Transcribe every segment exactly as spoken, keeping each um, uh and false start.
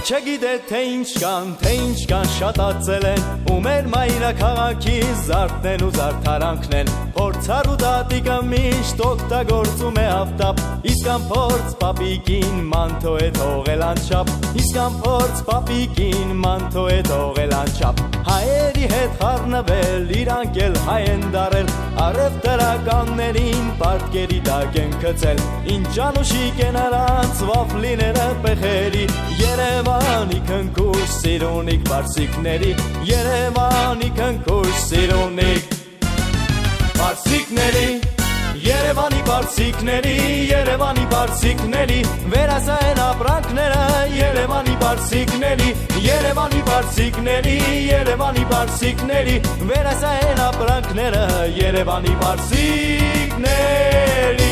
չգիտե թե ինչ կան, թե ինչ կան շատացել են ու մեր մայրաքաղաքի զարդն ու զարդարանքն են փորձառու տատիկը միշտ օգտագործում է ավտապ իսկ ան փորձ պապիկին մանթո է թողել անչափ իսկ ան փորձ պապիկին մանթո է թողել անչափ հայերի հետ խառնվել իրանք էլ հայ են դարել առևտրականներին պարտքերի տակ են գցել ինչ անուշիկ են նրանց վաֆլիները պեխերի Երևանի քնքուշ սիրունիկ բարսիկների Երևանի քնքուշ սիրունիկ բարսիկների Երևանի բարսիկների Երևանի բարսիկների վերասային ապրանքները Երևանի բարսիկների Երևանի բարսիկների Երևանի բարսիկների վերասային ապրանքները Երևանի բարսիկների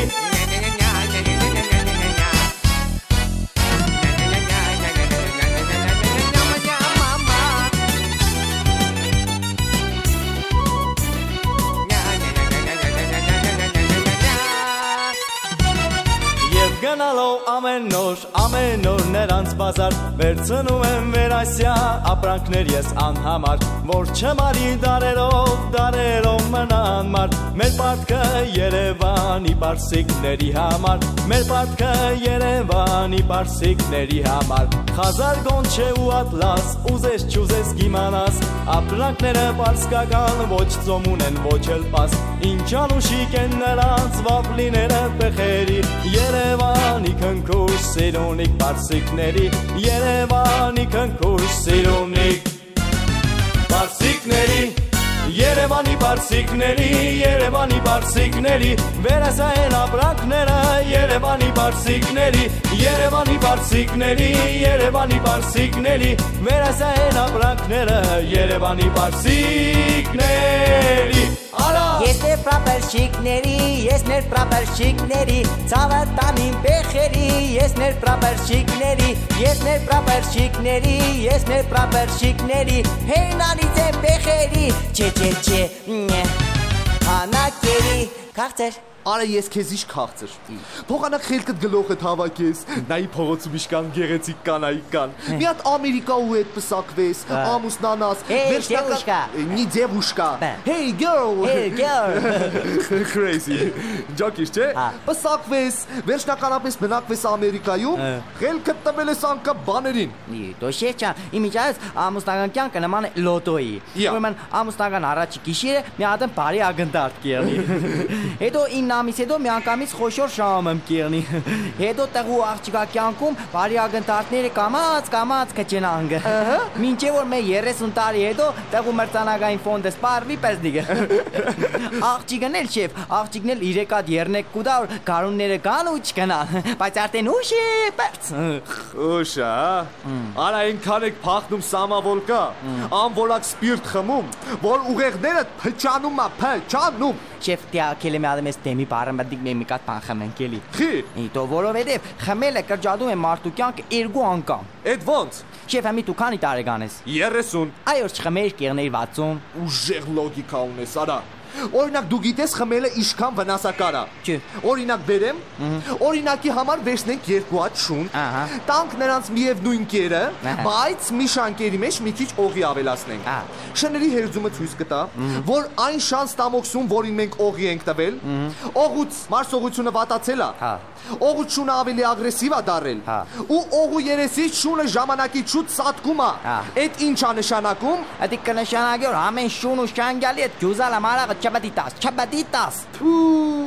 Գնալով ամեն նոր, ամեն նոր նրանց բազար Վերցնում եմ վերասյա ապրանքներ ես անհամար Որ չմարի դարերով, դարերով մնան մարդ Մեր պարտքը Երևանի բարսիկների համար Մեր պարտքը Երևանի բարսիկների համար Խազար գոնչե ու ատլաս, ուզես չուզես գիմանաս Ապրանքները բարսկական ոչ ծոմուն են ոչ էլ պաս Ինչ անուշիկ են նրանց վապլիները պեխերի Երևանի քնքուշ սիրունիկ բարսիկների Երևանի քնքուշ սիրունիկ բարսիկների Երևանի բարսիկների Երևանի բարսիկների վերասային ապրանքները Երևանի բարսիկների Երևանի բարսիկների Երևանի բարսիկների վերասային ապրանքները Երևանի բարսիկների Ես մեր պրապերշիկների, ես մեր պրապերշիկների Ցավը տանին պեխերի, ես մեր պրապերշիկների Ես մեր պրապերշիկների, ես մեր պրապերշիկների Հեյնանից են պեխերի Չէ, չէ, չէ, հանակերի Քաղցեր Արա ես քեզ իշ քաղցր Փողանակ խելքդ գլոխդ հավաքես Նայի փողոցում իշկան գեղեցիկ կանայք կան Մի հատ Ամերիկայու հետ պսակվես Ամուսնանաս Hey, девушка Մի девушка Hey, girl Hey, girl Crazy Ջոկիշ չէ Պսակվես Վերջնականապես բնակվես Ամերիկայում Խելքդ տվել ես անկա բաներին Դոշեչա Իմիջայս ամուսնական կյանքը նման է լոտոյի Ուրեմն ամուսնական առաջի գիշերը մի հատ բարի ագնդարտ կերնի Հետո Ամիս հետո միանգամից խոշոր շահում եմ կերնի Հետո տղու աղջիկա կյանքում բարի ագնդարտները կամած կամած կչենանգ Մինչև որ մեր երեսուն տարի հետո տղու մրցանակային ֆոնդը սպարվի պես դիգը Աղջիկն էլ շեվ աղջիկն էլ իրեկատ երնեք կուտա որ գարունները կան ու չկնա Բայց արդեն ուշ է պերց Ուշ է Արա ինքան եք փախնում սամավոլ կա Անվոլակ սպիրտ խմում Որ ուղեղները փչանում է փչանում Շեվ տյակել է մի ադեմ ես դեմի բարմադիկ մի մի կատ պան խմենք էլի Խի Իտո որովհետև խմելը կրճատում է մարդու կյանքը երկու անգամ Էդ ոնց Շեվ համի դու քանի տարեկան ես երեսուն Այո չխմեր կերներ վաթսուն Ուժեղ լոգիկա ունես արա Օրինակ դու գիտես խմելը իշքան վնասակար է Չէ Օրինակ բերեմ Օրինակի համար վերցնենք երկու հատ շուն Տանք նրանց միևնույն կերը Բայց մի շանկերի մեջ մի քիչ օղի ավելացնենք Շների հերձումը ցույց կտա Որ այն շանս տամոքսում որին մենք օղի ենք տվել Օղուց մարսողությունը վատացել է Օղուց շունը ավելի ագրեսիվ է դարել Ու օղու երեսից շունը ժամանակի շուտ սատկում է Էդ ինչ է նշանակում Էդի կնշանակի որ ամեն շուն ու շանգալի է ջուզալը մարաղը չպատիտաս չպատիտաս Թու